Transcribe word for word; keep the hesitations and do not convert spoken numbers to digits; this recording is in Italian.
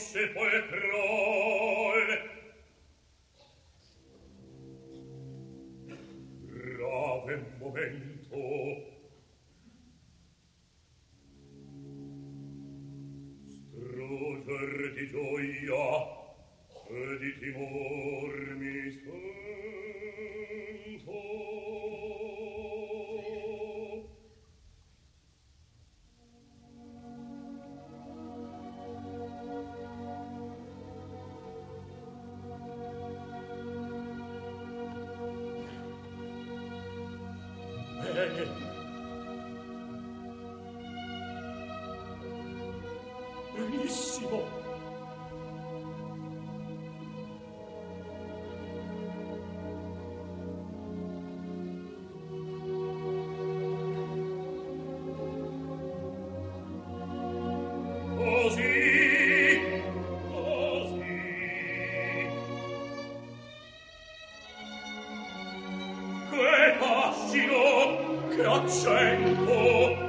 sepolcrol. Grave momento. Strugger di gioia e di timor mi sento. Bene. Benissimo. Così, così. Che fascino, che accento.